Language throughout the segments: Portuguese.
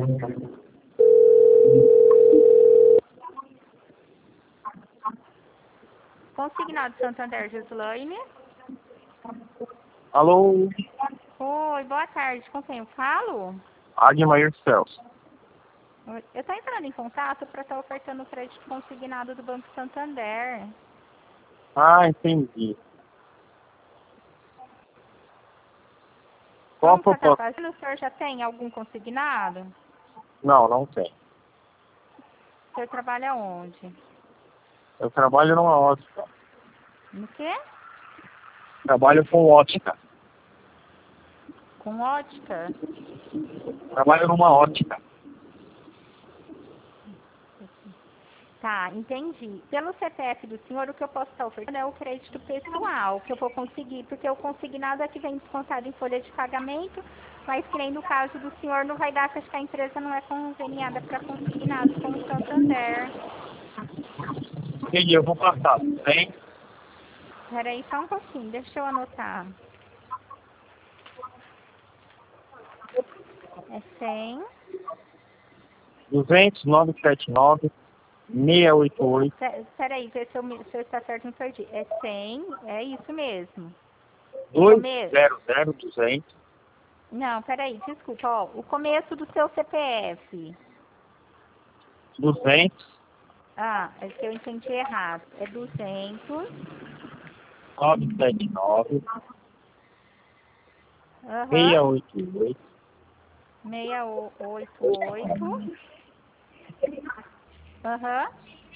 Consignado Santander, Gislaine. Alô? Oi, boa tarde. Com quem eu falo? Admair Celso. Eu estou entrando em contato para estar ofertando o crédito consignado do Banco Santander. Ah, entendi. Qual a Como você está proposta? fazendo? O senhor já tem algum consignado? Não, não tem. O senhor trabalha onde? Eu trabalho numa ótica. No quê? Trabalho com ótica. Com ótica? Trabalho numa ótica. Tá, entendi. Pelo CPF do senhor, o que eu posso estar oferecendo é o crédito pessoal, que eu vou conseguir, porque o consignado é que vem descontado em folha de pagamento, mas que nem no caso do senhor não vai dar, porque a empresa não é conveniada para consignado com o Santander. Entendi, eu vou passar. Tem? Peraí só um pouquinho, deixa eu anotar. É 100. 200-979-688. Peraí, ver se eu está certo, não perdi. É 100, é isso mesmo. O começo. 200-200. Não, peraí, desculpa, ó. O começo do seu CPF. 200. Ah, é que eu entendi errado. É 200. 979. Aham. 688. 688. Aham.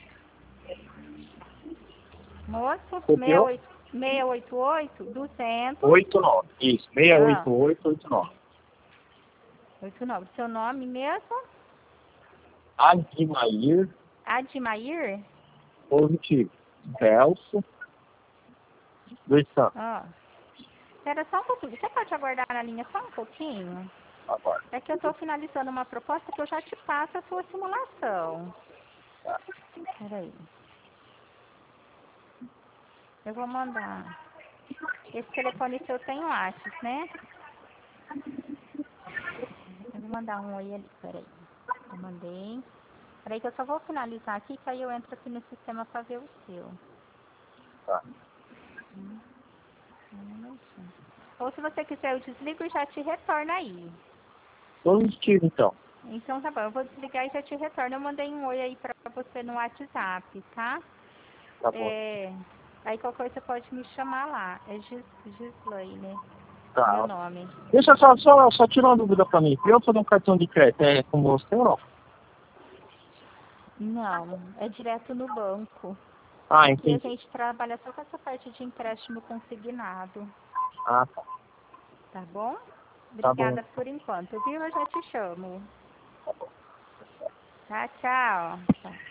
Moço, Copiou? 688, 200. 89. Isso, Ah, 68889. 89. Seu nome mesmo? Admair Admair? positivo. Celso dos Santos. Ah. Espera só um pouquinho. Você pode aguardar na linha só um pouquinho? Agora. É que eu estou finalizando uma proposta que eu já te passo a sua simulação. Peraí. Eu vou mandar. Esse telefone seu tem WhatsApp, né? Eu vou mandar um oi ali. Peraí. Eu mandei. Peraí que eu só vou finalizar aqui, que aí eu entro aqui no sistema para ver o seu. Tá. Um minutinho. Ou se você quiser, eu desligo e já te retorno aí. Positivo, então. Então tá bom, eu vou desligar e já te retorno. Eu mandei um oi aí pra você no WhatsApp, tá? Tá bom. Aí qualquer coisa você pode me chamar lá. É Gislaine, meu Tá. nome. Deixa só tirar uma dúvida pra mim. Se eu fazer um cartão de crédito, é com você ou não? Não, é direto no banco. Ah, Aqui a entendi. gente trabalha só com essa parte de empréstimo consignado. Ah, tá. Tá bom? Tá bom. Obrigada por enquanto, viu? Eu já te chamo. Tá, tchau. Tchau.